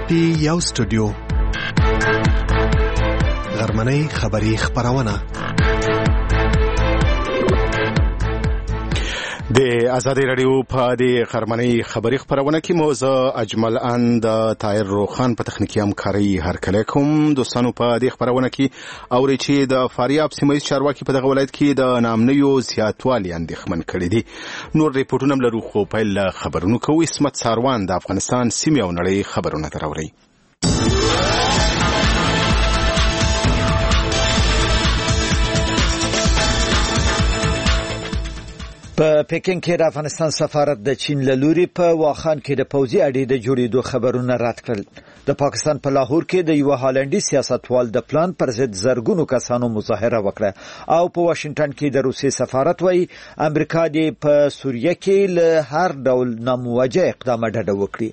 پی یو سټوډیو غرمنۍ خبری خبرونه د آزادی رادیو په د غرمنۍ خبری خبرونه کې موزه اجمل اند طاهر روخان په تخنیکی همکاري هرکله کوم دوستانو په د خبرونه کې اوري چې د فاریاب سیمه چارواکي په دغه ولایت کې د نامنیو زیاتوالي اندېښمن کړي دي. نور ریپورتونه لرو خو په خبرونو کوي اسمت ساروان د افغانستان سیمه او نړۍ خبرونه تراوري. په پکین کې د افغانستان سفارت د چین له لوري په واخان کې د پوځي اډې د جوړېدو خبرونه رد کړل. د پاکستان په لاهور کې د یو هالندي سیاستوال د پلان پر ضد زرګونو کسانو مظاهره وکړه او په واشنگټن کې د روسي سفارت وايي امریکا د په سوریه کې له هر ډول ناموجه اقدام ډډه وکړي.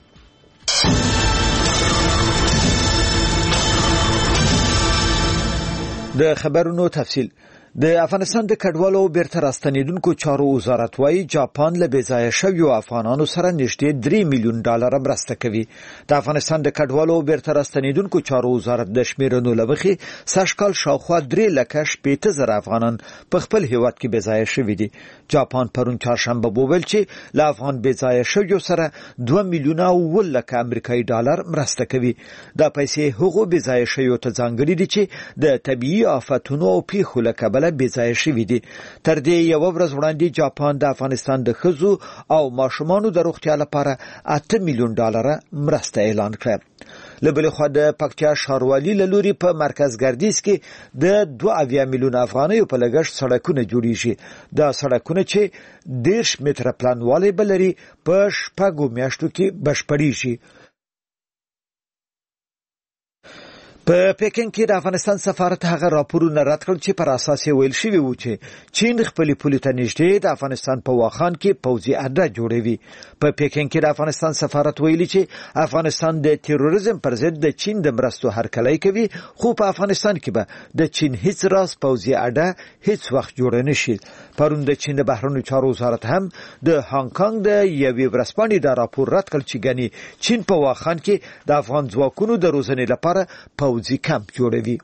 د خبرونو تفصیل. د افغانستان د کډوالو بیرته راستنیدونکو چارو وزارت وايي جاپان له بېځایه شویو افغانانو سره نږدې $3 میلیون مرسته کوي. د افغانستان د کډوالو بیرته راستنیدونکو چارو وزارت د شمیرنو لمخې سږکال شاوخوا 3,80,000 افغانان په خپل هیواد کې بېځایه شوي دي. جاپان پرون چهارشنبه وویل چې له افغان بېځایه شویو سره $2 میلیون امریکایي مرسته کوي. دا پیسې هغو بېځایه شویو ته ځانګړي دي چې د طبیعي آفتونو او پیښو له کبله بېځایه شوي دي. تر دې یو ورځ وړاندې جاپان د افغانستان د ښځو او ماشومانو د روغتیا لپاره $8 میلیون مرسته اعلان کړه. له بلې خوا د پکتیا ښاروالي له لوري په مرکز ګردیز کې د 2 میلیون افغانیو په لګښت سړکونه جوړیږي. دا سړکونه چې 10 متره پلانوالی به لري په 6 میاشتو کې بشپړیږي. په پکین کې د افغانستان سفارت هغه راپورونه رد کړل چې پر اساس یې ویل شوی و چې چین خپل پولي ته نږدې د افغانستان په واخان کې پوځي اډه جوړوي. په پکین کې د افغانستان سفارت ویلي چې افغانستان د تروریزم پر ضد د چین د مرستو هرکلی کوي، خو په افغانستان کې به د چین هیڅ راز پوځي اډه هیڅ وخت جوړ نه شي. پرون د چین د بهرنیو چارو وزارت هم د هانګ کانګ د یوې ورځپاڼې دا راپور رد کړ چې ګنې چین په واخان کې د افغان ځواکونو د روزنې لپاره پوځي کمپ جوړوي.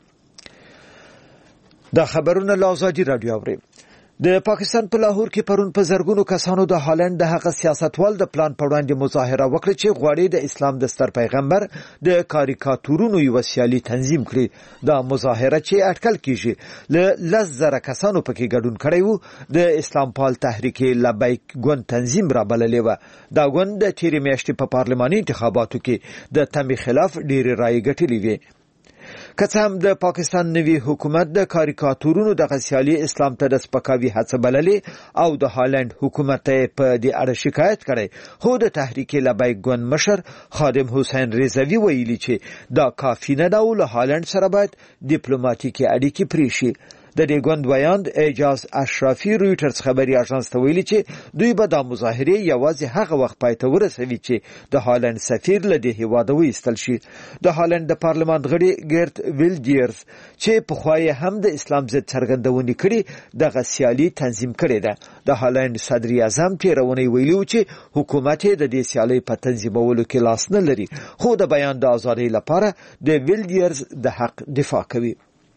دا خبرونه له آزادي رادیو اوري. د پاکستان په لاهور کې پرون په زرګونو کسانو د هالند د هغه سیاستوال د پلان په وړاندې مظاهره وکړه چې غواړي د اسلام د ستر پیغمبر د کاریکاتورونو یو سیالي تنظیم کړي. دا مظاهره چې اټکل کیږي له 10,000 کسانو پکې ګډون کړي وو د اسلام پال تحریک لبیک ګوند تنظیم را بللې و. دا ګوند د تیرې میاشتې په پارلماني انتخاباتو کې د تمې خلاف ډېرې رایې ګټلې وې. که څه هم د پاکستان نوي حکومت د کاریکاتورونو د سیالي اسلام ته د سپکاوي هڅه بللې او د هالند حکومت ته په دې اړه شکایت کړي، خو د تحریک لبیک ګوند مشر خادم حسین رضوی ویلي چې دا کافي نه ده او له هالند سره باید ډیپلوماټیکي اړیکې پرې شي. د دې ګوند ویاند اعجاز اشرافي رویټرز خبري اژانس ته ویلي چې دوی به د مظاهرې یوازې هغه وخت پای ته ورسوي چې د هالند سفیر له دې هیواده وایستل شي. د هالند د پارلمان غړي ګرت ویلډیرز چې پخوا یې هم د اسلام ضد څرګندونې کړي دغه سیالي تنظیم کړې ده. د هالند صدر اعظم تېرونی ویلي و چې حکومت یې د دې سیالۍ په تنظیمولو کې لاس نه لري، خو د بیان د ازادۍ لپاره د ویلډیرز د حق دفاع کوي.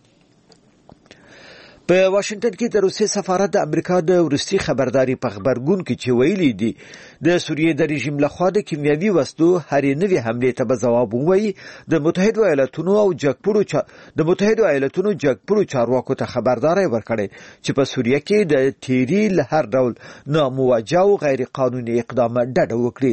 په واشنگټن کې د روسي سفارت د امریکا د وروستي خبرداري په خبرګون کې چې ویلي دي د سوریې د رژیم لخوا د کیمیاوي وسلو هرې نوې حملې ته به ځواب ووایي. د متحده ایالاتونو جګپوړو چارواکو ته خبرداري ورکړې چې په سوریه کې د تیری له هر ډول ناموجه او غیر قانوني اقدامات ډډه وکړي.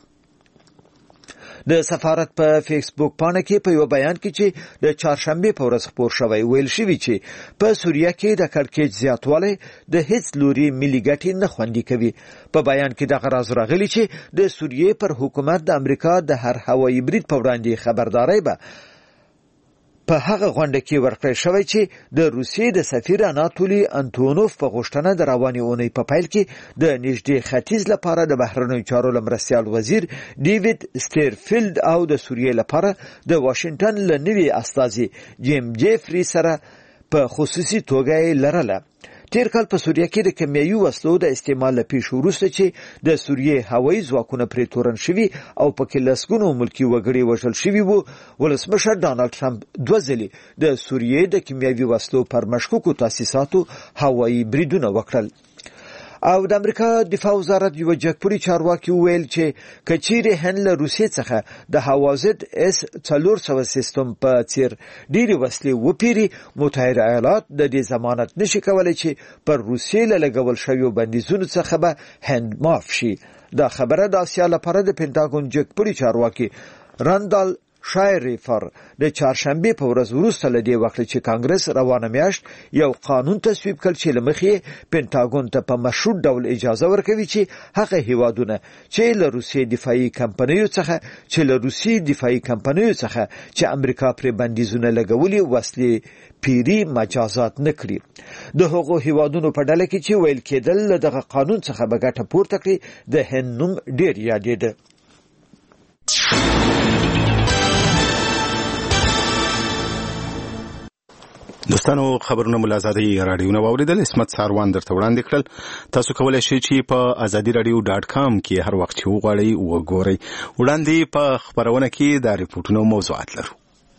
د سفارت په فیسبوک پاڼه کې په یو بیان کې چې د چهارشنبه په ورځ خپور شوی ویل شوی چې په سوریه کې د کړکېچ زیاتوالی د هیڅ لوري ملي ګټې نه خوندي کوي. په بیان کې دغه راز راغلی چې د سوریې پر حکومت د امریکا د هر هوایي برید په وړاندې خبرداري به په هغه غونډه کې ورکړی شوی چې د روسیې د سفیر اناتولی انتونوف په غوښتنه د روانې اونۍ په پیل کې د نږدې ختیځ لپاره د بهرنیو چارو مرستیال وزیر ډیوید سټیرفیلد او د سوریې لپاره د واشنگټن له نوي استازي جیم جیفری سره په خصوصي توګه لرله. تیر کال په سوریه کې د کیمیاوي وسلو د استعمال لپاره وروسته چې د سوریه هوایي ځواکونه پرې تورن شوي او پکې لسګونو ملکی وګړي وژل شوي وو، ولسمشر ډانلډ ټرمپ دوه ځلې د سوریه د کیمیاوي وسلو پر مشکوکو تاسیساتو هوایي بریدونه وکړل. او د امریکا دفاع وزارت یو جګپوري چارواکي ویل چې کچيري هند له روسیې څخه د هوازد S-400 سیستم په څیر ډېری وسلې وپیري، متحده ایالات د دې ضمانت نشي کولای چې پر روسیې له لګول شویو بندیزونو څخه به هند معاف شي. دا خبره د آسیا لپاره د پینټاګون جګپوري چارواکي راندال شایریفر د چهارشنبه په ورځ وروسته له دې وخت چې کانګرس روانه میاشت یو قانون تصویب کړ چې لمخې پینټاګون ته په مشروط ډول اجازه ورکوي چې هغه هیوادونه چې له روسیې دفاعي کمپنیو څخه چې امریکا پر بندیزونه لګولي وسلې پیری مجازات نکړي. د هغو هیوادونو په ډله کې چې ویل کېدل دغه قانون څخه به ګټه پورته کړي د هند نوم ډیر یادېده. دوستانو خبرونه ملازادي رادیو نو اوریدل، اسمت ساروان درته وړاندې کړل. تاسو کولای شئ چې په azadiradio.com کې هر وخت وغواړئ وګورئ. وړاندې په خبرونه کې د ریپورتونو موضوعات لرو.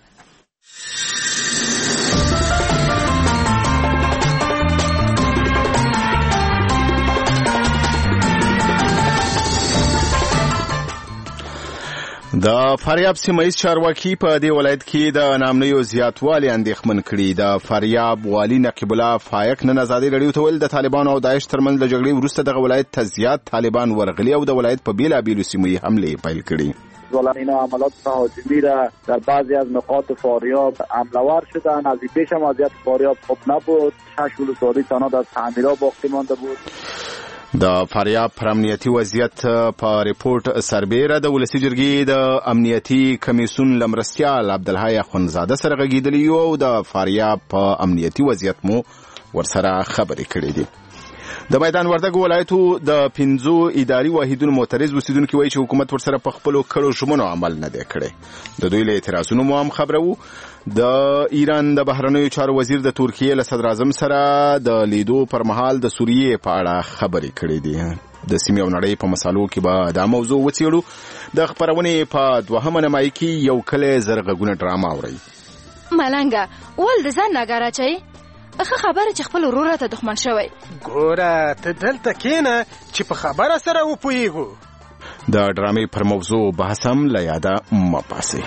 د فاریاب سیمه ایز چارواکي په دې ولایت کې د نامنیو زیاتوالي اندېښمن کړي. د فاریاب والي نقیب الله فایق نن ازادي رادیو ته ویل د طالبانو او داعش ترمنځ د جګړې وروسته دغه ولایت ته زیات طالبان ورغلي او د ولایت په بیلابیلو سیمو یې حملې پیل کړي. ظالمین عملات تهاجمی را در بعضی از نقاط فاریاب حمله‌آور شدند. از پیش وضعیت فاریاب خوب نبود. 6 ولسوالی تنها در تعمیرات باقی مانده بود. د فاریاب پر امنیتي وضعیت په ریپورت سربیره د ولسی جرګې د امنیتي کمیسیون لمرستیال عبدالحی اخوندزاده سره غږیدلی او د فاریاب په امنیتي وضعیت مو ورسره خبرې کړې دي. د میدان وردګ ولایتو د 5 اداري واحدونو معترض اوسیدونکو وایي چې حکومت ورسره په خپل کړو ژمنو عمل نه دی کړی. د دوی له اعتراضونو مو هم خبرو. د ایران د بهرنیو چارو وزیر د ترکیه له صدر اعظم سره د لیدو پر مهال د سوریې په اړه خبرې کړې دي. د سیمې او نړۍ په مسالو کې به دا موضوع وڅېړو. د خبرونې په دوهمه نیمایي کې یو کلی زرغږونه ډرامه اورئ. ملنګه ول د ځان نګاره چي اخه خبره چې خپل ورور ته دښمن شوی. ګوره ته دلته کېنه چې په خبره سره وپوهیږو. د ډرامې پر موضوع بحث هم له یاده مه باسئ.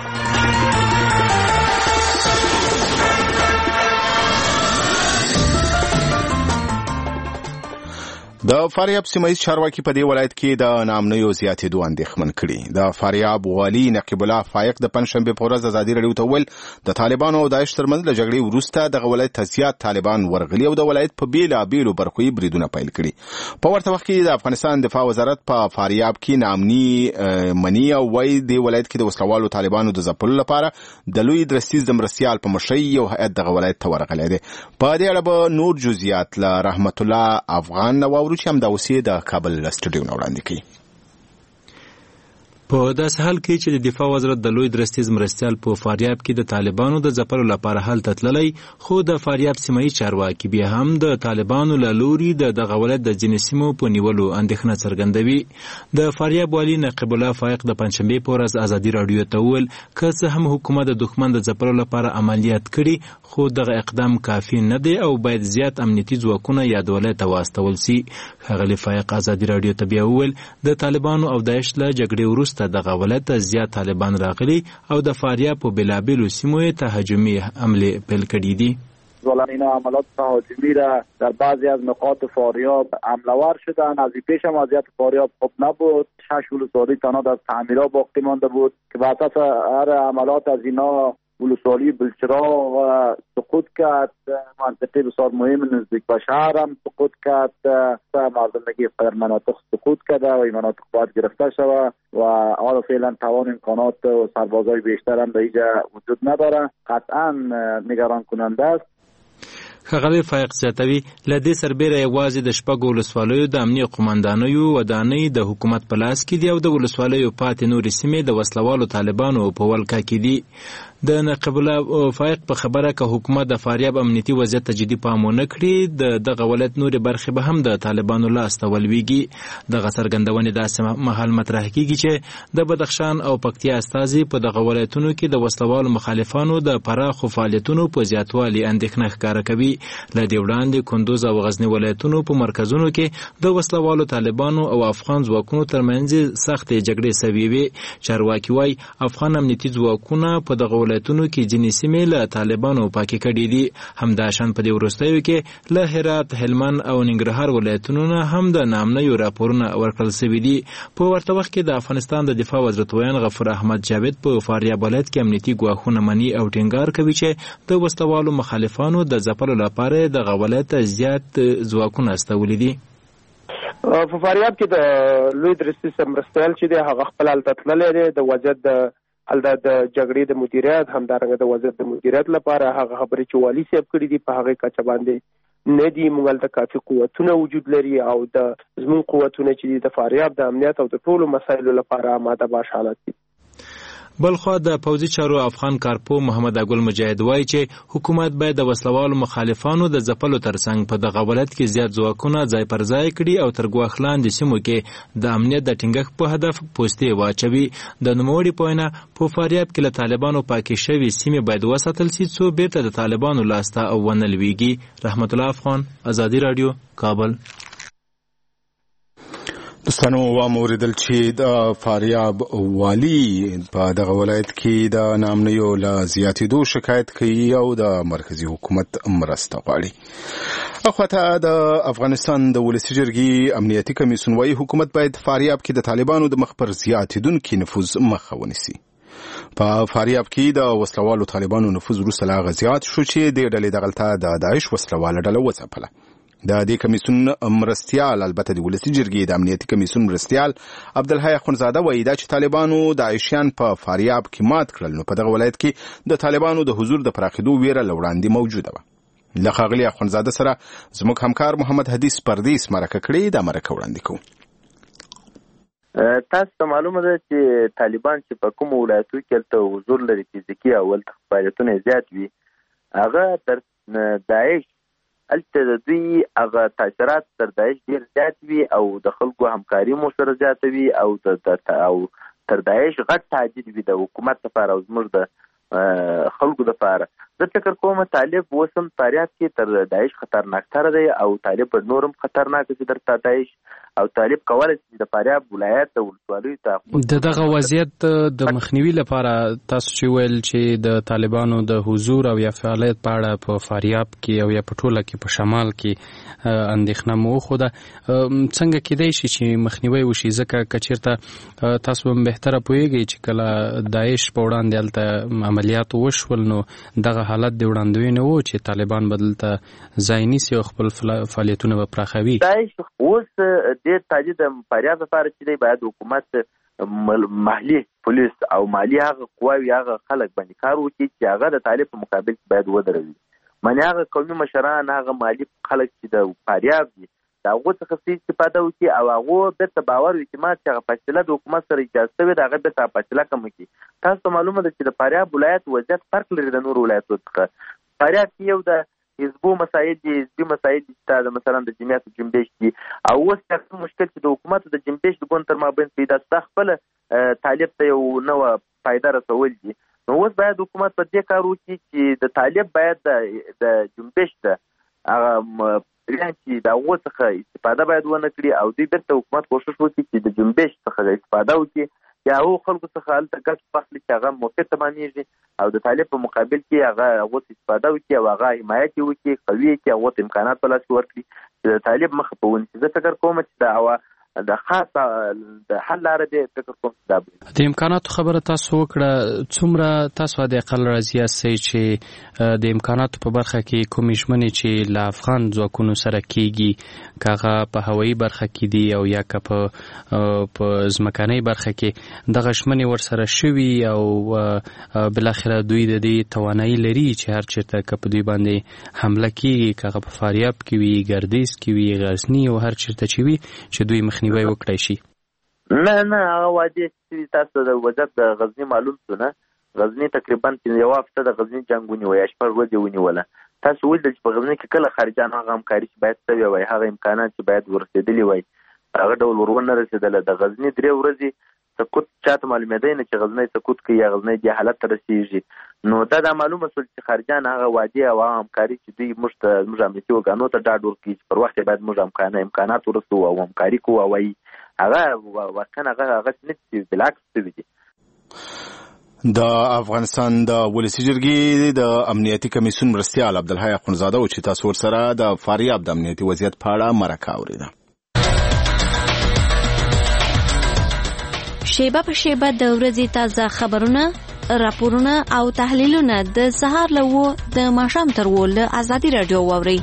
د فاریاب سیمه ایز چارواکي په دې ولایت کې د نامنیو زیاتېدو اندېښمن کړي. د فاریاب والي نقیب الله فایق د پنځشنبې په ورځ ازادي رادیو ته ویل د طالبانو او داعش ترمنځ له جګړې وروسته دغه ولایت ته زیات طالبان ورغلي او د ولایت په بیلابیلو برخو یې بریدونه پیل کړي. په ورته وخت کې د افغانستان دفاع وزارت په فاریاب کې نامني منی او وایي د ولایت کې د وسلوالو طالبانو د ځپلو لپاره د لوی درستیز د مرستیال په مشرۍ یو هیئت دغه ولایت ته ورغلی دی. په دې اړه به نور جزئیات له رحمت الله افغان نو چې هم دا اوسې د کابل سټوډیو نه وړاندې کوي. په داسې حال کې چې د دفاع وزارت د لوی درستیز مرستیال په فاریاب کې د طالبانو د ځپلو لپاره هلته تللی، خو د فاریاب سیمه یي چارواکي بیا هم د طالبانو له لوري د دغه ولایت د ځینې سیمو په نیولو اندېښنه څرګندوي. د فاریاب والي نقیب الله فایق د پنځشنبې په ورځ ازادي راډیو ته وویل که څه هم حکومت د دښمن د ځپلو لپاره عملیات کړي، خو دغه اقدام کافي نه دی او باید زیات امنیتي ځواکونه یاد ولایت ته واستول سي. ښاغلي فایق ازادي راډیو ته بیا وویل د طالبانو او داعش له جګړې وروسته دغه ولایت ته زیات طالبان راغلي او د فاریاب په بیلابیلو سیمو یې تهاجمي حملې پیل کړي دي. ظالمین عملات تهاجمی را در بعضی از نقاط فاریاب حمله‌آور شدند. از پیش وضعیت فاریاب خوب نبود. 6 ولسوالی تنها در تعمیرات باقی مانده بود که بر اساس هر عملات از اینا ولسوالی بلچراغ سقوط کرد. منطقه بسیار مهم نزدیک به شهر هم سقوط کرد. مردمگی در مناطق سقوط کرده و این مناطق باید گرفته شود و حالا فعلا توان امکانات و سربازای بیشتر هم در اینجا وجود نداره. قطعا نگران کننده است. ښاغلی فایق زیاتوي له دې سربیره یوازې د شپږو ولسوالیو د امني قمندانیو ودانۍ د حکومت په لاس کې دي او د ولسوالیو پاتې نورې سیمې د وسلوالو طالبانو په ولکه کې دي. د نقیب الله فائق په خبره که حکومت د فاریاب امنیتي وضعیت ته جدي پام ونه کړي دغه ولایت نورې برخې به هم د طالبانو لاس ته ولویږي. دغه څرګندونې داسې مهال مطرح کیږي چې د بدخشان او پکتیا استازي په دغه ولایتونو کې د وسلوالو مخالفانو د پراخو فعالیتونو په زیاتوالي اندېښنه ښکاره کوي. له دې وړاندې کندوز او غزني ولایتونو په مرکزونو کې د وسلوالو طالبانو او افغان ځواکونو ترمنځ سختې جګړې سوي وې. چارواکي وایي افغان امنیتي ځواکونه په دغه ولایتونو کې ځینې سیمې له طالبانو پاکې کړي دي. همداشان په دې وروستیو کې له هرات، هلمند او ننګرهار ولایتونو نه هم د نامنیو راپورونه ورکړل سوي دي. په ورته وخت کې د افغانستان د دفاع وزارت ویان غفور احمد جاوید په فاریاب ولایت کې امنیتي ګواښونه مني او ټینګار کوي چې د وسلوالو مخالفانو د ځپلو لپاره دغه ولایت ته زیات ځواکونه استولي دي. په فاریاب کې د لوی درستي مرستیال چې دی هغه خپل هلته تللی دی د وضعیت د جګړې د مدیریت همدارنګه د وضعیت د مدیریت لپاره هغه خبرې چې والي صاحب کړي دي په هغې کچه باندې نه دي. موږ هلته کافي قوتونه وجود لري او د زموږ قوتونه چې دي د فاریاب د امنیت او د ټولو مسایلو لپاره آماده باش حالت دي. بلخوا د پوځي چارو افغان کارپو محمد اګل مجاهد وایي چې حکومت باید د وسلوالو مخالفانو د ځپلو ترڅنګ په دغه ولایت کې زیات ځواکونه ځای پر ځای کړي او تر ګواښ لاندې سیمو کې د امنیت د ټینګښت په هدف پوستې واچوي. د نوموړي په وینا په فاریاب کې له طالبانو پاکې شوې سیمې باید وساتل سي څو بیرته د طالبانو لاسته ونه لویږي. رحمت الله افغان، ازادي راډیو، کابل. دوستانو واوریدل چې د فاریاب والی په دغه ولایت کې د نامنیو له زیاتېدو شکایت کوي او د مرکزی حکومت مرسته غواړي. اخواته د افغانستان د ولسي جرګې امنیتي کمیسیون وايي حکومت باید فاریاب کې د طالبانو د مخ پر زیاتېدونکي نفوذ مخه ونیسي. په فاریاب کې د وسلوالو طالبانو نفوذ وروسته لا غزيات شو چې د ډلې دغلطه د داعش وسلواله ډله وځپله. د دې کمیسیون مرستیال البته د ولسي جرګې د امنیتي کمیسیون مرستیال عبدالحی اخونزاده وایي دا چې طالبانو داعشیان په فاریاب کې مات کړل نو په دغه ولایت کې د طالبانو د حضور د پراخېدو ویره له وړاندې موجوده وه. له ښاغلي اخونزاده سره زموږ همکار محمد حدیث پردیس مرکه کړې دا مرکه وړاندې کوو. تاسو ته معلومه ده چې طالبان چې په کومو ولایتو کې هلته حضور لري فزیکي او هلته فعالیتونه زیات وي هغه تر داعش هلته د دوی هغه تاثیرات تر داعش ډېر زیات وي او د خلکو همکاري مو سره زیاته وي او تر داعش غټ تهدید وي د حکومت لپاره او زموږ د خلکو لپاره. زه فکر کوم طالب اوس هم فاریاب کې تر داعش خطرناکتره دی او طالب نور هم خطرناک دي تر داعش او طالب کولی چې د فاریاب ولایت د ولسوالیو ته د دغه وضعیت د مخنیوي لپاره تاسو چې ویل چې د طالبانو د حضور او یا فعالیت په اړه په فاریاب کې او یا په ټوله کې په شمال کې اندېښنه مو وښوده، څنګه کېدای شي چې مخنیوی وشي؟ ځکه که چېرته تاسو هم بهتره پوهېږئ چې کله داعش په وړاندې هلته عملیات وشول نو دغه حالت د وړاندوینې و چې طالبان به دلته ځای نیسي او خپل فعالیتونه به پراخوي. داعش اوس ډېر تهدید د فاریاب لپاره چې دی باید حکومت محلي پولیس او مالي هغه قواوي هغه خلک باندې کار وکړي چې هغه د طالب په مقابل کې باید ودروي. معنې هغه قومي مشران هغه مالي خلک چې د فاریاب دي د هغو څخه څه استفاده وکړي او هغو بیرته باور او اعتماد چې هغه فاصله د حکومت سره ایجاد شوې ده هغه بیرته فاصله کمه کړي. تاسو ته معلومه ده چې د فاریاب ولایت وضعیت فرق لري د نورو ولایتو څخه. فاریاب کې یو د حزبو مسایل دي، حزبي مسایل دي چې مثلا د جمعیت جنبش دي او اوس څه مشکل چې د حکومت د جنبش د ګوند تر مابین پیدا ستا خپل طالب ته یو نوه فایده رسول دي. نو اوس باید حکومت په دې کار وکړي چې د طالب باید د جنبش ته هغه چې د هغو څخه استفاده باید ونه کړي او دوی بیرته حکومت کوشش وکړي چې د جنبش څخه استفاده وکړي یا هغو خلکو څخه هلته ګټ واخلي چې هغه موقع تمامېږي او د طالب په مقابل کې هغو استفاده وکړي او هغه حمایت یې وکړي، قوي یې کړي، هغو ته امکانات په لاس کې ورکړي چې د طالب مخه په ونیسي. زه فکر کوم چې د خاصه د حل لاره دی فکر کوم چې دا د امکاناتو خبره تاسو وکړه. څومره تاسو د اقل راضي یاستئ چې د امکاناتو په برخه کې کومې ژمنې چې له افغان ځواکونو سره کیږي که هغه په هوایي برخه کې دي او یا که په ځمکنۍ برخه کې دغه ژمنې ورسره شوي او بالاخره دوی د دې توانایي لري چې هر چېرته که په دوی باندې حمله کیږي که هغه په فاریاب کې وي، ګردیز کې وي، غزني او هر چېرته چې وي چې دوی مخنیوی وکړای شي؟ نه هغه وعدې چې تاسو د وضعیت د غزني معلوم شو نه غزنی تقریبا یو هفته د غزنی جنگ ونیوه یا 6 ورځې ونیوله. تاسو ویل چې په غزنی کې کله خارجان هغه همکاري چې باید شوی وای، هغه امکانات چې باید ورسېدلی وای، هغه ډول ورونه رسېدله. د غزنی 3 ورځې سقوط چاته معلومېدی نه چې غزنی سقوط کوي یا غزنی دې حالت ته رسېږي. نو دا معلومه شول چې خارجان هغه وعدې او همکاري چې دوی موږ امنیتي organو ته ډاډ ورکړي چې پر وخت باید موږ امکانات ورسوو او همکاري کوو، وایي هغه واقعا هغه نه بالعکس شوي دي. د افغانستان د ولسی جرګې د امنیتي کمیسیون مرستیال عبدالحی اخونزاده او چې تاسو ورسره د فاریاب د امنیتي وضعیت په اړه مرکه اورېده. شیبه په شیبه د ورځې تازه خبرونه، راپورونه او تحلیلونه د سهار له 9 د ماښام تر 10 له ازادي رادیو واورئ.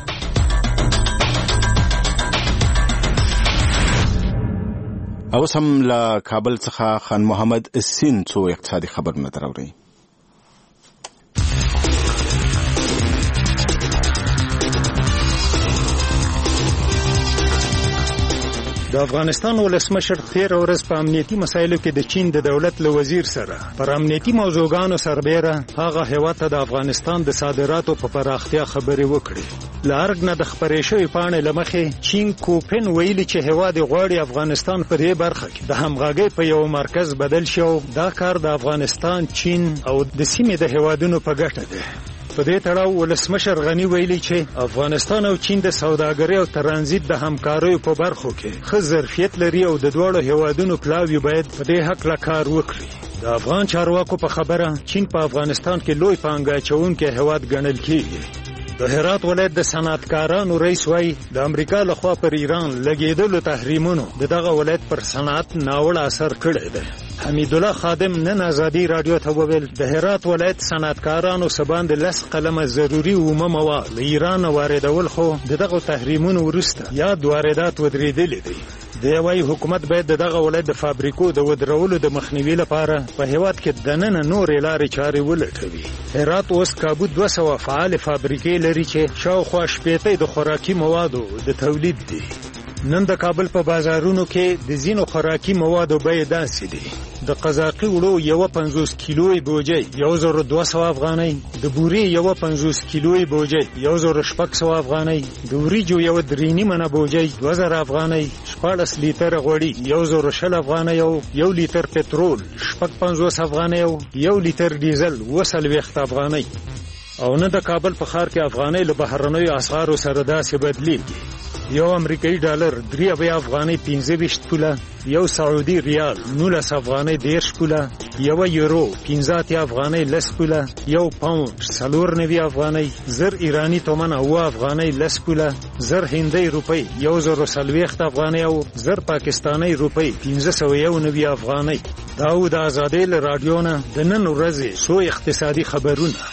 اوس هم له کابل څخه خان محمد سین څو اقتصادي خبرونه دراوړي. د افغانستان ولسمشر تیر ورځ په امنیتي مسایلو کې د چین د دولت له وزیر سره پر امنیتي موضوعګانو سربېره هغه هیواد ته د افغانستان د صادراتو په پراختیا خبرې وکړې. له ارګ نه د خپرې شوې پاڼې له مخې چین کوپن ویلي چې هیواد غواړي افغانستان په دې برخه کې د همغږۍ په یو مرکز بدل شي او دا کار د افغانستان، چین او د سیمې د هیوادونو په ګټه دی. په دې تړاو ولسمشر غنی ویلي چې افغانستان او چین د سوداګرۍ او ترانزیت د همکاریو په برخو کې ښه ظرفیت لري او د دواړو هیوادونو پلاوي باید په دې هکله کار وکړي. د افغان چارواکو په خبره چین په افغانستان کې لوی پانګه اچوونکی هیواد ګڼل کېږي. د هرات ولایت د صنعتکارانو رئیس وایي د امریکا لخوا پر ایران لګېدلو تحریمونو دغه ولایت پر صنعت ناوړه اثر کړی دی. حمید الله خادم نن ازادي رادیو ته وویل د هرات ولایت صنعتکارانو سباند 10 قلمه ضروري اومه مواد له ایران واردول خو دغه تحریمونو وروسته یا واردات ودرېدلې دي. دی وايي حکومت باید دغه ولایت د فابریکو د ودرولو د مخنیوي لپاره په هیواد کې دننه نورې لارې چارې ولټوي. هرات اوس کابو 200 فعال فابریکې لري چې شاوخوا 80 د خوراکي موادو د تولید دي. نن د کابل په بازارونو کې د زینو خوراکي موادو بیې داسې دي. د قزاقي وړو 50 کیلوي بوجي 1200 افغانۍ، د بوري 50 کیلوي بوجي 1600 افغانۍ، د وریجو 3 منه بوجي 2000 افغانۍ، 14 لیتر غوړي 1020 افغانۍ او 1 لیتر پټرول 50 افغانۍ او 1 لیتر ډیزل 200 افغانۍ. او نه د کابل په ښار کې افغانۍ له بهرنیو اسعارو سره داسې بدلیږي. یو امریکایي ډالر 3 افغانۍ 15 پوله، یو سعودي ریال 19 افغانۍ 10 پوله، یو یورو 15 افغانۍ 10 پوله، یو پاوند 94 افغانۍ، زر ایرانی تومن 9 افغانۍ 10 پوله، زر هندۍ روپۍ 1040 افغانۍ او زر پاکستانی روپۍ 1591 افغانۍ. دا و د ازادۍ رادیو نه د نن ورځې سو اقتصادي خبرونه.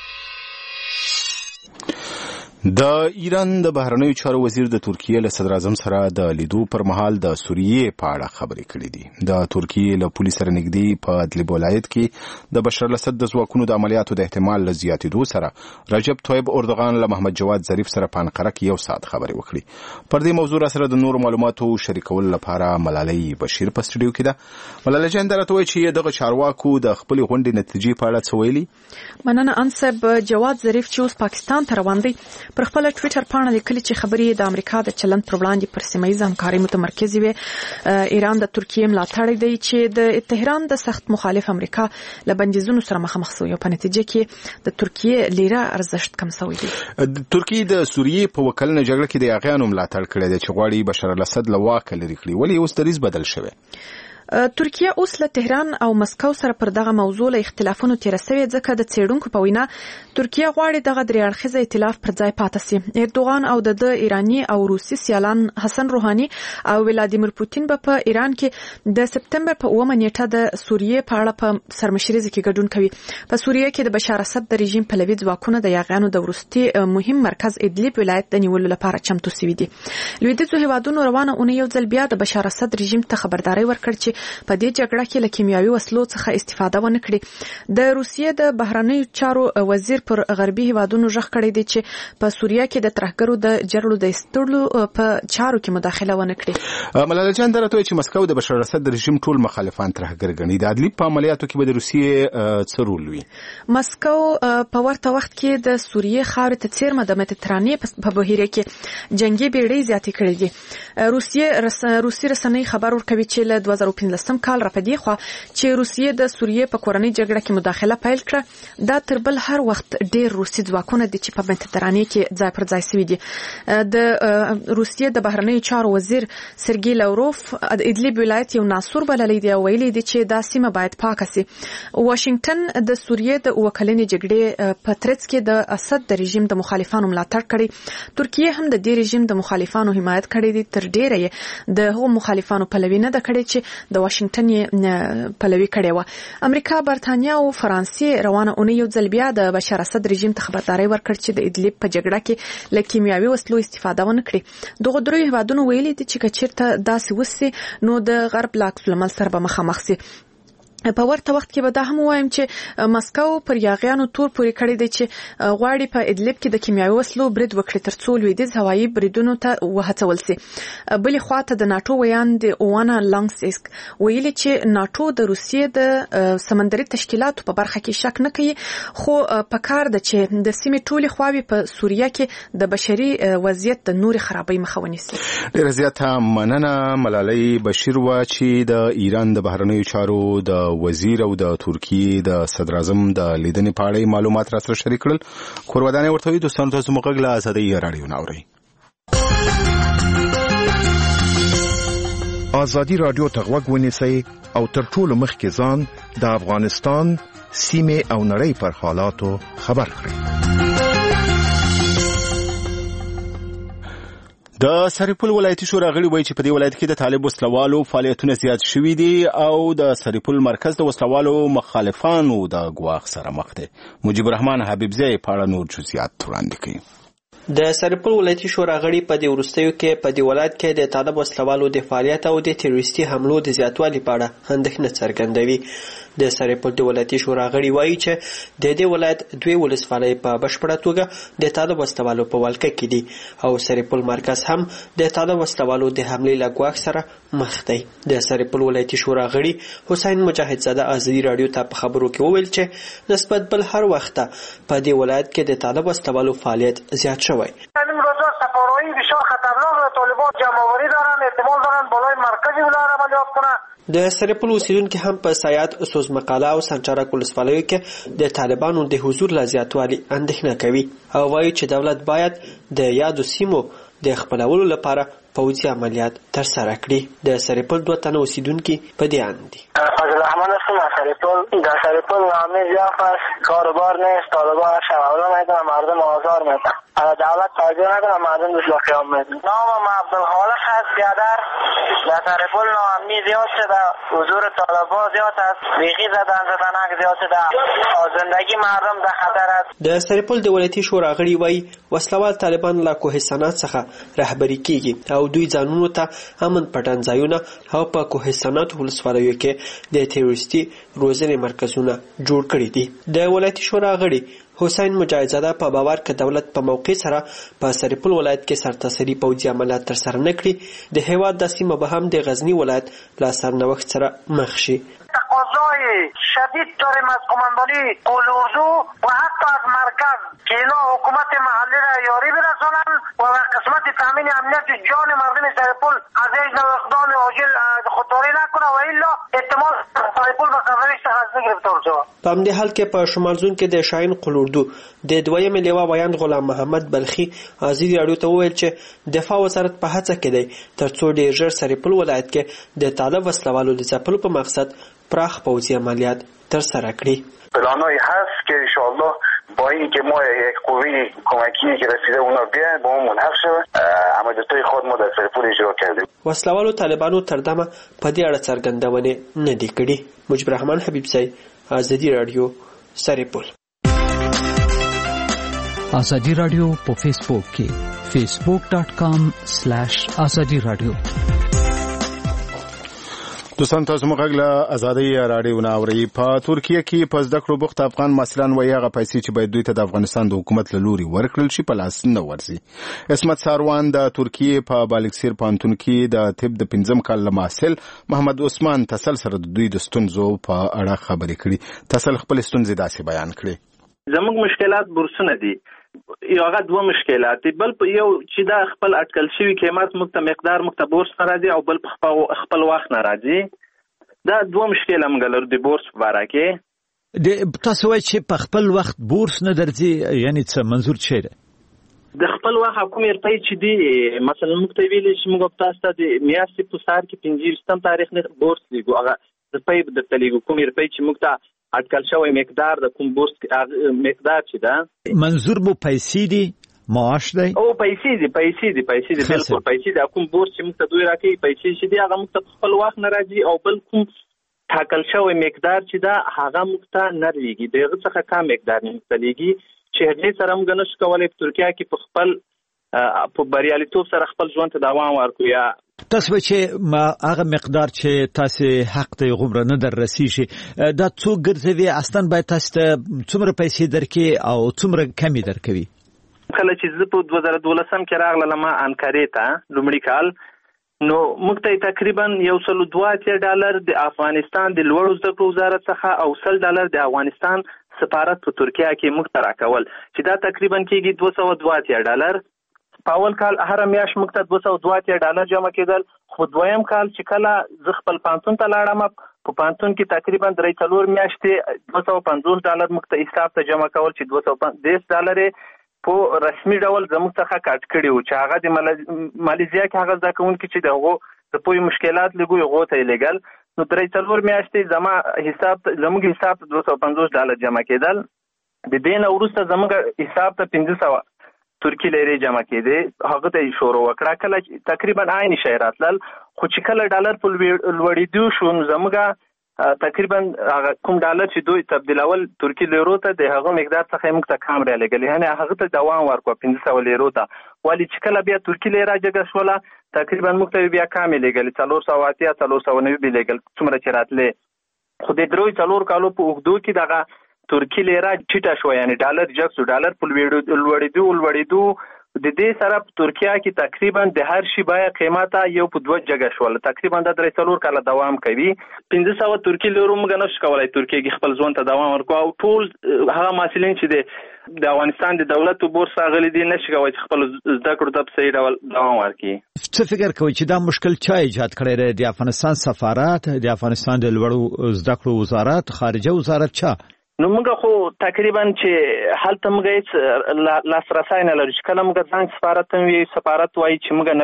د ایران د بهرنیو چارو وزیر د ترکیې له صدر اعظم سره د لیدو پر مهال د سوریې په اړه خبرې کړې دي. د ترکیې له پولیس سره نږدې په ادلب ولایت کې د بشار الاسد د ځواکونو د عملیاتو د احتمال له زیاتېدو سره رجب طیب اردوغان له محمد جواد ظریف سره په انقره کې 1 ساعت خبرې وکړې. پر دې موضوع سره د نورو معلوماتو شریکولو لپاره ملالۍ بشیر په سټډیو کې ده. ملالۍ جان درته وایي چې دغه چارواکو د خپل غونډې نتیجې په اړه څه ویلي؟ مننه انصب. جواد ظریف چې اوس پاکستان ته روان دی پر خپل ټویټر باندې لیکلي چې خبرې د امریکا د چلند پر وړاندې پر سیمایي همکارۍ متمرکز وي. ایران د ترکیې ملاتړ دی چې د تهران د سخت مخالف امریکا له بندیزونو سره مخامخ شوی او په نتیجه کې د ترکیې لیره ارزښت کم شوی دی. ترکیې د سوریې په وکلنه جګړه کې د هغانو ملاتړ کړی دی چې غواړي بشار الاسد له واکه لرې کړي. ولې اوس دریځ بدل شوی؟ ترکیه اوس له تهران او مسکو سره پر دغه موضوع له اختلافونو تیر شوی ځکه د څېړونکو په وینا ترکیه غواړي دغه درې اړخیز ائتلاف پر ځای پاتې شي. اردوغان او د ایرانی او روسي سیالان حسن روحاني او ولادیمیر پوتین په ایران کې د سپتمبر په 9 نیټه د سوریې په اړه په سرمشریزه کې ګډون کوي. په سوریې کې د بشار اسد د رژیم پلوي ځواکونه د یاغانو د ورستي مهم مرکز ادلب ولایت د نیولو لپاره چمتو شوي دي. لویدیځو هیوادونو روانه اونۍ یو ځل بیا د بشار اسد رژیم ته خبرداري ورکړ چې په دې جګړه کې له کیمیاوي وسلو څخه استفاده ونه کړي. د روسیې د بهرنیو چارو وزیر پر غربي هیوادونو ژغ کړی دی چې په سوریه کې د ترهګرو د جګړو د استړلو په چارو کې مداخله ونه کړي. ملاله جان درته چې مسکو د بشار اسد د رژیم ټول مخالفان ترهګر ګڼي. د عدلي په عملیاتو کې به د روسیې څه رول وي؟ مسکو په ورته وخت کې د سوریې خاورې ته څیرمه د مدیترانې په بهیره کې جنگي بیړۍ زیاتې کړې دي. روسي رسنۍ خبر ورکوي چې له 2015 کال راپدې خو چې روسیې د سوریې په کورنۍ جګړه کې مداخله پیل کړه، دا تر بل هر وخت ډېر روسي ځواکونه دي چې په مدیترانې کې ځای پر ځای شوي دي. د روسیې د بهرنیو چارو وزیر سرګي لاوروف د ادلیب ولایت یو ناسور بللی دی او ویلي دی چې دا سیمه باید پاکه شي. واشنگټن د سوریې د وکلنې جګړې په ترڅ کې د اسد د رژیم د مخالفانو ملاتړ کړي. ترکیه هم د دې رژیم د مخالفانو حمایت کړي دي. تر ډیره یې د هغو مخالفانو پلوي نه ده کړې چې د واشنگټن یې پلوي کړې و. امریکا، برتانیا او فرانسې روانه اونۍ یو ځل بیا د بشار اسد رژیم ته خبرداري ورکړه چې د ادلیب په جګړه کې له کیمیاوي وسلو استفاده ونه کړي. دغه درې هیوادونو ویلي دي چې کچیرته داسې وسي نو د غرب له عکس العمل سره به مخامخ شي. په ورته وخت کې به دا هم وایم چې مسکو پر یاغیانو تور پورې کړی دی چې غواړي په ادلیب کې د کیمیاوي وسلو برید وکړي ترڅو لویدیځ هوایي بریدونو ته وهڅول شي. بلې خواته د ناتو ویاند اووانا لانګسیسک ویلي چې ناتو د روسیې د سمندري تشکیلاتو په برخه کې شک نه کوي، خو په کار ده چې د سیمې ټولې خواوې په سوریه کې د بشري وضعیت د نورې خرابۍ مخه ونیسي. ډېره زیاته مننه ملالۍ بشیر وه چې د ایران د بهرنیو چارو د وزیر او د ترکیې د صدر اعظم د لیدنې په اړه معلومات را سره شریک کړل. کورودانې ورته وي دوستانو تاسو موږ له آزادۍ راډیو نه اورئ. آزادي راډیو ته غوږ ونیسئ او تر ټولو مخکې ځان د افغانستان سیمې او نړۍ پر حالاتو خبر کړئ. د سرپل ولایتي شورا غړي وایي چې په دې ولایت کې د طالب وسلوالو فعالیتونه زیات شوي دي او د سرپل مرکز د وسلوالو مخالفانو د ګواښ سره مخ دی. مجيب الرحمن حبیبزی په اړه نور جزئیات وړاندې کوي. د سرپل ولایتي شورا غړي په دې وروستیو کې په دې ولایت کې د طالب وسلوالو د فعالیت او د تروریستي حملو د زیاتوالي په اړه اندېښنه څرګندوي. د سرپل د ولایتي شورا غړي وایي چې د دې ولایت دوی ولسوالۍ په بشپړه توګه د طالب وسلوالو په ولکه کې دي او سرپل مرکز هم د طالب وسلوالو د حملې له ګواښ سره مخ دی. د سرپل ولایتي شورا غړي حسین مجاهد زاده آزادي راډیو ته په خبرو کې وویل چې نسبت بل هر وخت په دې ولایت کې د طالب وسلوالو فعالیت زیات شوی. این روزا سفارایی بسیار خطرناک و طالبان جمع‌آوری دارن، احتمال دارن بالای مرکزی ولایت عملیات کنن. د سرپل اوسیدونکو هم په سیات سوز مقاله او سنچارک ولسوالیو کې د طالبانو د حضور لا زیاتوالي اندېښنه کوي او وایي چې دولت باید د یادو سیمو د خپلولو لپاره پوځي عملیات ترسره کړي. د سرپل 2 تنه اوسیدونکو په دې اند دي. فضل احمد هستم از سرپل. در سرپل همه ضعف است، کاروبار نیست، طالبان شغله میکنن، مردم آزار میدن. دولت توجه نکنه، مردم دست به قیام میدن. نامم عبدالخالق است بیادر. در سرپل ناامنی زیاد شده، حضور طالبان زیاد است، بیخی زدنک زیاد شده، زندگی مردم در خطر است. د سرپل د ولایتي شورا غړي وایي وسلوال طالبان له کوهستانات څخه رهبري کیږي او دوی ځانونو ته امن پټن ځایونه او په کوهستانات ولسوالیو کې د تروریستي روزنې مرکزونه جوړ کړي دي. د ولایتي شورا غړي حسین مجاهد زاده په باور کې دولت په موقع سره په سرپل ولایت کې سرتاسري پوځي عملیات ترسره نه کړي، د هیواد د سیمه به هم د غزنی ولایت له سرنوشت سره مخ شي. تقاضای شدید داریم از قماندانی قلعه‌اردو و حتی از مرکز که اینا حکومت محلی را یاری برسانند و قسمت تامین امنیت جان مردم سرپل از هیچ نوع اقدام عاجل خودداری نکنه و الا احتمال سرپل به سرنوشت غزنی گرفتار شود. په همدې حال کې په شمال زون کې د شاهین قلعه‌اردو د دویمې لیوا ویاند غلام محمد بلخي آزادي راډیو ته وویل چې دفاع وزارت په هڅه کې دی ترڅو ډېر ژر سرپل ولایت کې د طالب وسلوالو د ځپلو په مقصد پراخ پوځي عملیات ترسره کړي. پلانایی هست که انشاءالله با اینکه ما یک قوه کمکی که رسیده اونا بیان با ما منحق شد عملیاتای خود ما در سرپل اجرا کردیم. وسلوالو طالبانو تر دمه په دې اړه څرګندونې نه دي کړي. مجيب الرحمن حبیبزی آزادي راډیو سرپل. آزادي راډیو په فیسبوک کې facebook.com/azadi radio. دوستان تاسو موږ له ازادي رادیو نه اورئ. په ترکیه کې په زده کړو بوخت افغان محصلان وایي هغه پیسې چې باید دوی ته د افغانستان د حکومت له لوري ورکړل شي په لاس نه ورځي. اسمت ساروان د ترکیه په بالکسیر پوهنتون کې د طب د 5م کال محصل محمد عثمان تسل سره د دوی د ستونزو په اړه خبرې کړي. تسل خپل ستونزې داسې بیان کړي. زموږ مشکلات بورسونه دي. یو هغه دوه مشکلات دي. بل په یو چې دا خپل اټکل شوی قیمت موږ مقدار موږ بورس نه راځي او بل خپل وخت نه راځي. دا دوه مشکل هم غلر د بورس په اړه کې د تاسو وایي چې په خپل وخت بورس نه درځي، یعنی څه منظور چی دی؟ د خپل وخت کوم رپای چې دی مثلا موږ ته ویل چې موږ تاسو ته د میاشتې په سار کې 15 تاریخ نه بورس دیګو هغه د پای د تلیګو کوم رپای چې موږ ته اټکل شوی مقدار د کوم بورس مقدار چې دا منظور مو پیسې دي معاش دی او پیسې دي بالکل پیسې دي. کوم بورس چې موږ ته دوی راکې پیسې چې دی هغه موږ ته خپل وخت نه راځي او بل کوم ټاکل شوی مقدار چې دا هغه موږ ته نه لګي دغه څخه کم مقدار نه لګي چې هغه سره موږ نشو کولای په ترکیه کې په خپل په بریالیتوب سره خپل ژوند ته دوام ورکړو. یا تاسو چې هغه مقدار چې تاسو حق ته غوړه نه در رسیږي دا څو ګرځوي اصلا باید تاسو ته څومره پیسې درکې او څومره کمی درکوي؟ کله چې زه په 2012 کې راغلم انکارې ته لومړی کال نو موږ ته تقریبا $102 د افغانستان د لوړو زده کړو وزارت څخه او $100 د افغانستان سفارت په ترکیه کې موږ ته راکول چې دا تقریبا کېږي $202. په اول کال هر میاشت موږ ته $202 جمع کېدل. خو دویم کال چې کله زه خپل پانتون ته لاړم په پانتون کې تقریبا 3 میاشتې $250 موږ ته حساب ته جمع کول چې $210 په رسمي ډول زموږ څخه کټ کړي و چې هغه د مالیزیا کې هغه زده کوونکي چې دغه د پوی مشکلات لګوي هغه ته لګل نو 3 میاشتې زموږ حساب $250 جمع کېدل. د دین وروسته زموږ حساب ته 500 ترکی لیرې جمع کېده هغه ته شروع وکړه. کله تقریبا عین شی راتلل خو چې کله ډالر په لوړېدو شو زموږ تقریبا کوم ډالر چې دوی تبدیلول ترکی لیرو ته د هغه مقدار څخه موږ ته کم را لګل یعنی هغه ته دوام ورکو 500 لیرو ته ولی چې کله بیا ترکی لیره جګه شوله تقریبا موږ ته بیا کم لګل 490 لګل څومره چې راتلې خو د دروي 4 کالو په وګدو کې دغه ترکی لیره چټه شو یعنی ډالر جګ ډالر په لوړېدو د دې سره په ترکیه کې تقریبا د هر شي بیا قیمت یو په 2 جګه شول تقریبا د 3 کال دوام کوي. 500 ترکی لیرو موږ نشو کولای ترکیه کې خپل ژوند ته دوام ورکړو او ټول هغه محصلین چې د افغانستان د دولت بورس راغلي دي نشي کولای خپل زده کړو ته په صحیح ډول دوام ورکړي. څه فکر کوئ چې دا مشکل چا ایجاد کړی دی؟ د افغانستان سفارت، د افغانستان د لوړو زده کړو وزارت، خارجه وزارت چا؟ نو موږ خو تقریبا چې هلته موږ هیڅ لاسرسی نه لرو چې کله موږ ځان سفارت وایي چې موږ نه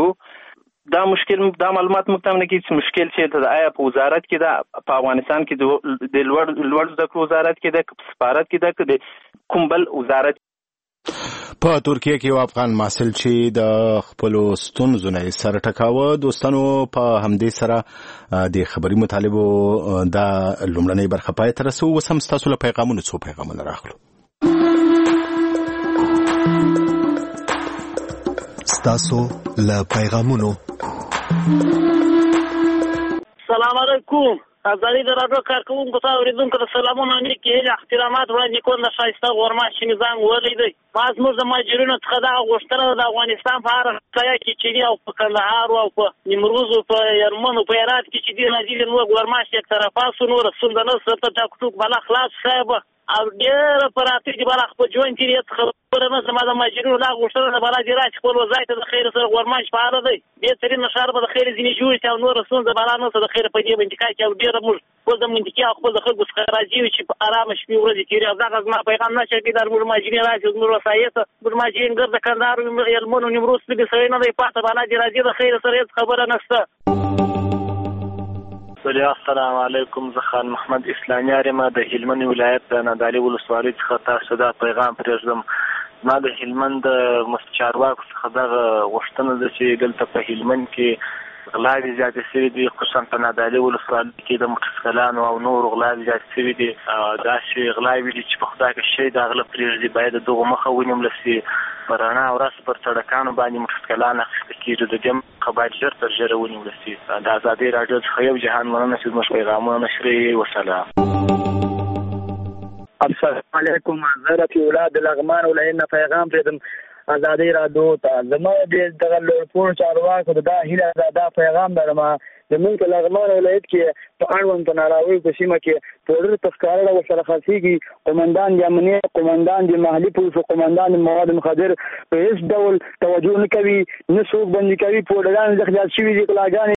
پیږو دا معلومات موږ ته نه کېږي مشکل چې آیا په وزارت کې ده په افغانستان کې د لوړ زده کړو وزارت کې ده سفارت کې ده د کوم بل وزارت. په ترکیه کې یو افغان محصل چې د خپل ستونزو نه سر ټکاوه دوستانو په همدې سره د خبري مطالبو دا لومړنۍ برخه پای ته رسو. اوس هم ستاسو له پیغامونو څو پیغامونه راغلو. ستاسو له پیغامونو سلام علیکم ازادي د راډیو کارکونکو ته اوریدونکو ته سلامونه نیکی احترامات وړاندې کوم د شایسته غورماش نظام ولیدي ما زموږ د ماجرونو څخه دا غوښتنه د افغانستان په اړه ځای کې چې او په کندهار او په نیمروز او په یرمن او په هرات کې چې دی نازل نو غورماش یک طرفه سونو رسوندنه سره ټاکټوک بل خلاص صاحب او ډېر پراته دي بل خپل ژوند کې خبره نه سم د ماجرونو لا غوښتنه بل دي راځي خپل وظایف د خیر سره غورماش په اړه دی دې ترې نشار به د خیر ځینې جوړ او نور رسون د بل نه سره د خیر په دې باندې کې او ډېر موږ خپل د منطقي خپل د خلکو څخه راځي چې په آرام شپې ورځې تیرې او دا غزما پیغام نشه کې د ماجرین راځي نور وسایت ماجرین ګرځ د کندهار او یلمن او نیمروز کې سره نه دی پاتې بالا دي راځي د خیر سره خبره نشته. السلام علیکم زه خان محمد اسلامي ارمه د هلمند ولایت د نادعلي ولسوالۍ څخه تاسو ته پیغام پرېږدم. ما د هلمند مستشارواکو څخه دغه غوښتنه ده چې دلته په هلمند کې غلاوې زیاتې شوي دي خصوصا په نادعلي ولسوالۍ کې د موټرسایکلانو او نورو غلاوې زیاتې شوي دي. داسې غلاوې دي چې په خدای کې شی د غله پرېږدي باید د دغو مخه ونیول شي په رڼا ورځ پر سړکانو باندې موټرسایکلان اخیستل کېږي. د دې څخه باید ژر تر ژره ونیول شي. د ازادۍ راډیو څخه یو جهان مننه چې زموږ پیغامونه نشري. وسلام. السلام علیکم. زه رفیع الله د لغمان ولایت نه پیغام پرېږدم ازادۍ راډیو ته. زما د دغه لوړپوړو چارواکو دا هیله دا پیغام لرم زمونږ په لغمان ولایت کې په اړوند په ناراوي په سیمه کې پوډر په ښکاره ورسره خرڅېږي. قومندان د امنیت، قومندان د محلي پولیسو، قومندان د مواد مخدر په هېڅ ډول توجه نه کوي، نه څوک بندي کوي. پوډران زیات شوي دي، غلاګانې